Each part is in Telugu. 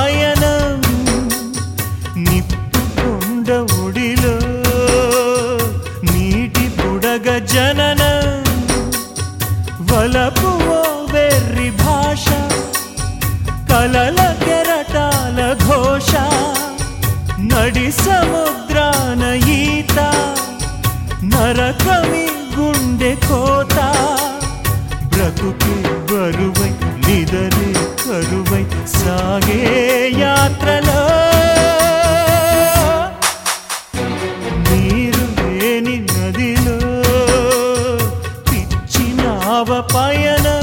పయనం నిప్పుకొండ ఒడిలో నీటి బుడగ జననం వలపు ఓ వెర్రి భాష కలల కెరటాల ఘోష నడి సముద్రాన ఈత నరకమి గుండె కోత బ్రతుకే బరువై నిదరే కరువై సాగే యాత్రలో నీరు లేని నదిలో పిచ్చి నావ పయనం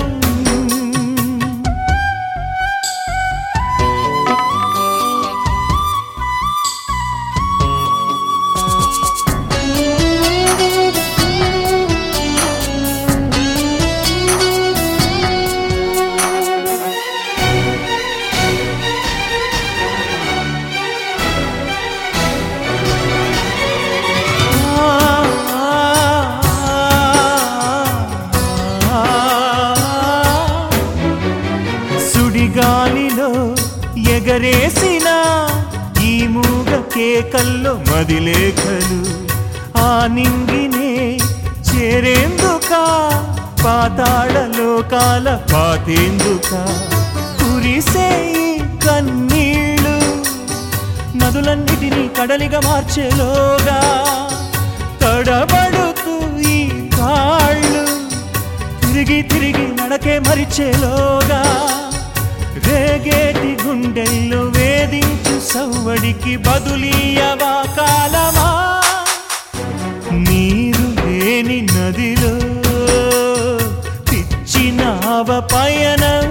గాలిలో ఎగరేసిన ఈ మూగ కేకల్లో మదిలేఖలు ఆ నింగినే చేరేందుక పాతాళ లోకాల పాతేందుక కురిసే కన్నీళ్ళు నదులన్నిటినీ కడలిగా మార్చేలోగా తడబడుతూ ఈ కాళ్ళు తిరిగి తిరిగి నడకే మరిచేలోగా రేగేటి గుండెల్లో వేధించు సవ్వడికి బదులీయవా కాలమా నీరు లేని నదిలో పిచ్చి నావ పయనం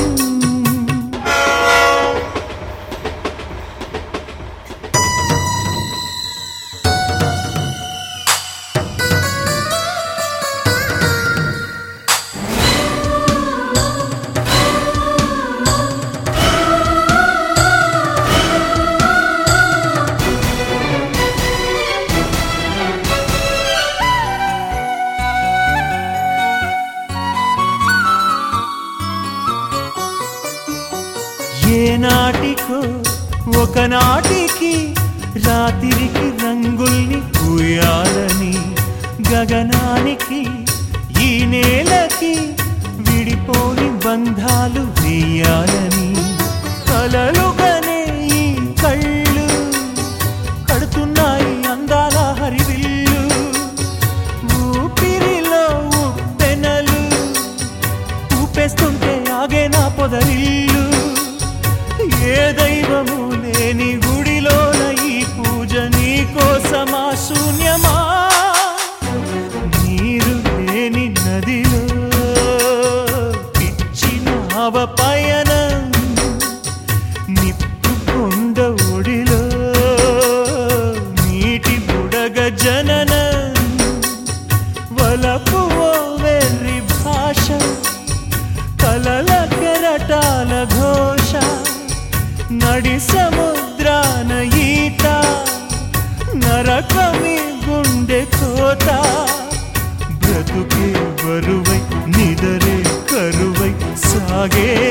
ఏనాటికో ఒకనాటికి రాత్రికి రంగుల్ని పూయాలని గగనానికి ఈ నేలకి విడిపోని బంధాలు వేయాలని కలలుగానే ఈ కళ్ళు కడుతున్నాయి అందాల హరివిల్లు ఊపిరిలో ఉప్పెనలు ఊపేస్తుంటే ఆగే నా పొదరిల్లు ఏ దైవము లేని గుడిలోన ఈ పూజ నీకోసమా శూన్యమా నీరు లేని నదిలో పిచ్చి నావ పయనం నిప్పుకొండ ఒడిలో నీటి బుడగ జననం వలపు ఓ వెర్రి భాష కలల కెరటాల ఘోష నడి సముద్రాన ఈత నరకమి గుండె కోత బ్రతుకే బరువై నిదరే కరువై సాగే